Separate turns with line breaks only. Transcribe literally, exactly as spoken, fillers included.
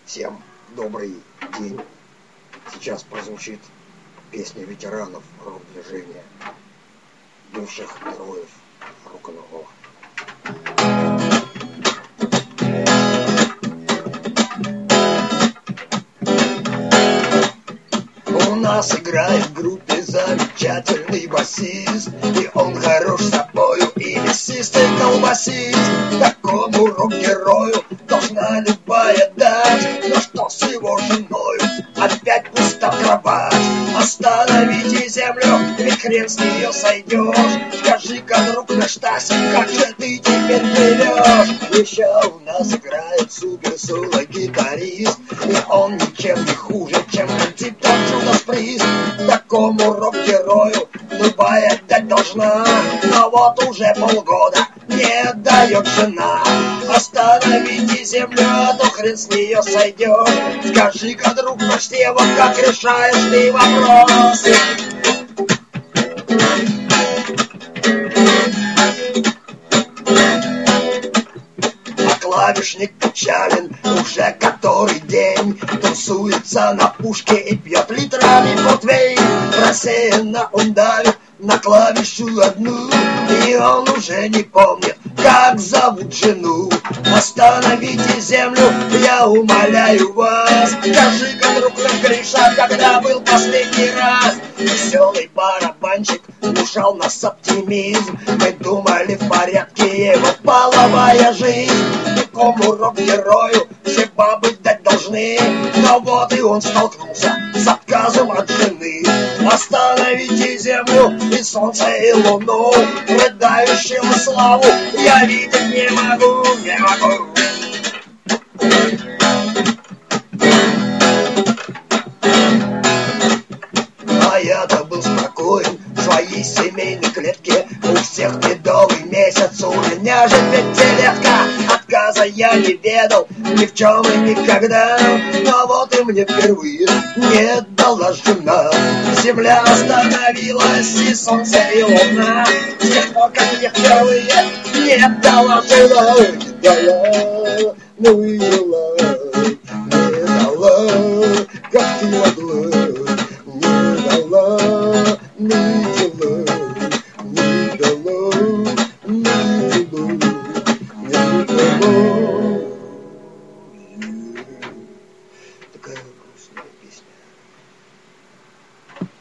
Всем добрый день. Сейчас прозвучит песня ветеранов рок-движения, бывших героев рок-н-ролла. У нас играет в группе замечательный басист, и он хорош собою и мясистый колбасист. Такому рок-герою должна любая дать, но что с его женою? Опять пуста кровать. Остановите землю, ведь хрен с нее сойдешь. Скажи-ка, друг наш Тасик, как же ты теперь плывешь? Еще у нас играет супер-соло-гитарист, и он ничем не хуже, чем антитон Джудас Прист. Такому рок-герою любая дать должна, но вот уже полгода не дает жена. Остановите землю, а то хрен с нее сойдешь. Скажи-ка, друг наш Сева, как решаешь ты вопрос? А клавишник печален уже который день, тусуется на пушке и пьет литрами портвейн. Рассеянно он давит на клавишу одну, и он уже не помнит, как зовут жену. Остановите землю, я умоляю вас. Скажи-ка, друг наш Гриша, когда был последний раз? Веселый барабанщик внушал нас оптимизм. Мы думали, в порядке его половая жизнь. Такому рок-герою все бабы дать должны, но вот и он столкнулся с отказом от жены. Остановите землю и солнце, и луну, рыдающего славу я видеть не могу, не могу. А я-то был спокоен в своей семейной клетке. У всех медовый месяц, у меня же пятилетка. Отказа я не ведал ни в чем и никогда, но вот и мне впервые не дала жена. Земля остановилась, и солнце, и луна. С тех пор, как мне впервые не дала жена. Не дала, ну и дала, не дала, как ты могла. Не дала, не